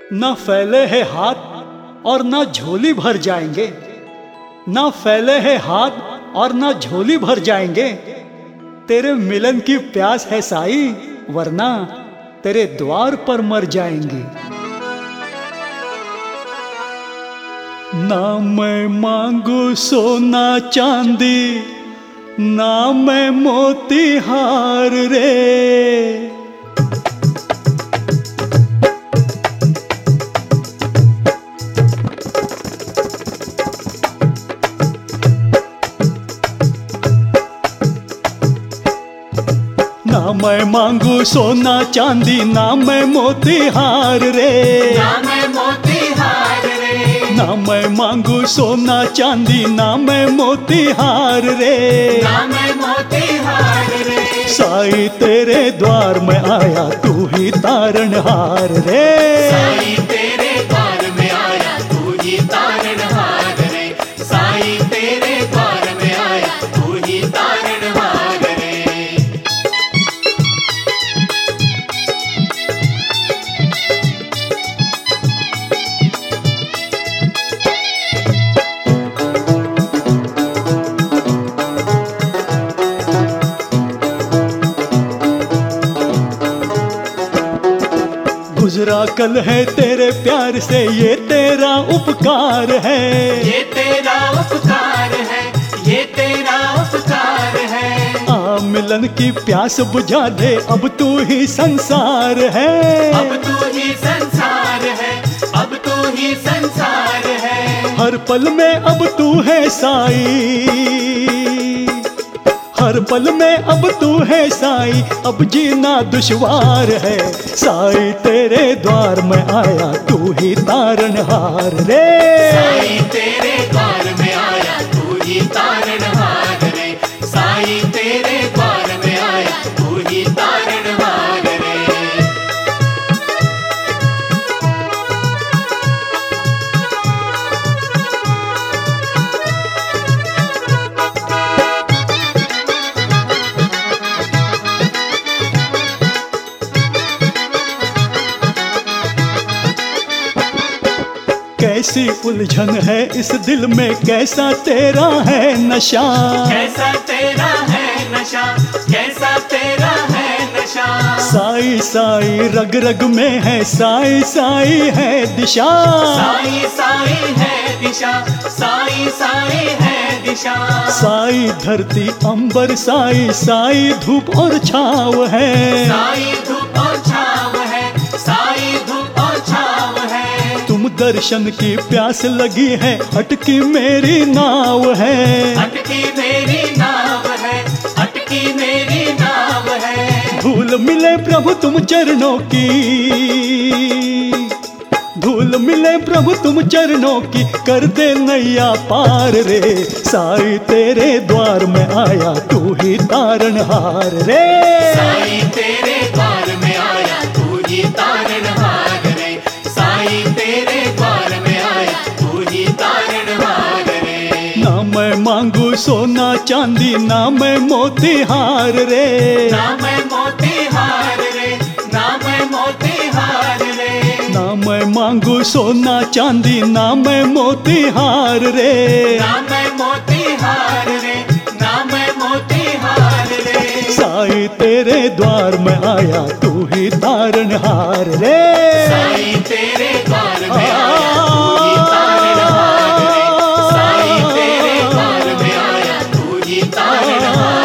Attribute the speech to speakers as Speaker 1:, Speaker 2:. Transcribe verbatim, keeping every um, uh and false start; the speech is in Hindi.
Speaker 1: न फैले है हाथ और न झोली भर जाएंगे, न फैले है हाथ और न झोली भर जाएंगे। तेरे मिलन की प्यास है साई, वरना तेरे द्वार पर मर जाएंगे। ना मैं मांगू सोना चांदी, ना मैं मोती हार रे। ना मैं मांगू सोना चांदी, ना मैं मोती हार रे।
Speaker 2: ना मैं मोती हार रे।
Speaker 1: ना मैं मांगू सोना चांदी, ना मैं मोती हार रे।
Speaker 2: ना मैं मोती हार रे।
Speaker 1: साई तेरे द्वार में आया, तू ही तारणहार रे।
Speaker 2: साई तेरे द्वार में आया, तू ही तारणहार रे। साई तेरे द्वार में आया, तू ही तारणहार रे।
Speaker 1: गुजरा कल है तेरे प्यार से, ये तेरा उपकार है।
Speaker 2: ये तेरा उपकार है, ये तेरा उपकार है।
Speaker 1: आ मिलन की प्यास बुझा दे, अब तू ही संसार है।
Speaker 2: अब तू ही संसार है, अब तू ही संसार है।
Speaker 1: हर पल में अब तू है साई, हर पल में अब तू है साई, अब जीना दुश्वार है। साई तेरे द्वार में आया, तू ही तारणहार रे।
Speaker 2: साई तेरे द्वार में आया, तू ही तारणहार रे। साई तेरे द्वार में आया, तू ही तारणहार रे।
Speaker 1: कैसी उलझन है इस दिल में, कैसा तेरा है नशा।
Speaker 2: कैसा तेरा है नशा, कैसा तेरा है नशा।
Speaker 1: साई साई रग रग में है, साई साई है दिशा।
Speaker 2: साई साई है दिशा, साई साई है दिशा।
Speaker 1: साई धरती अंबर, साई साई धूप और छाव है।
Speaker 2: साई धूप और छाव है, साई धूप और छाव है।
Speaker 1: तुम दर्शन की प्यास लगी है, अटकी मेरी नाव है।
Speaker 2: अटकी मेरी नाव है, अटकी मेरी नाव है।
Speaker 1: धूल मिले प्रभु तुम चरणों की, धूल मिले प्रभु तुम चरणों की, कर दे नैया पार रे। साई तेरे द्वार में आया, तू ही तारणहार रे।
Speaker 2: साई तेरे द्वार में आया, तू ही तारणहार रे। साई तेरे द्वार में आया, तू ही तारणहार रे।
Speaker 1: ना मैं मांगू सोना चांदी, ना मैं मोती हार रे।
Speaker 2: ना मैं मोती हार रे, ना मैं मोती हार रे।
Speaker 1: ना मैं मांगू सोना चांदी, ना मैं मोती हार रे।
Speaker 2: ना मैं मोती हार रे, ना मैं मोती हार रे।
Speaker 1: साई तेरे द्वार में आया, तू ही तारणहार रे।
Speaker 2: साई तेरे द्वार में आया, तू ही तारणहार रे। साई तेरे द्वार में आया, तू ही तारणहार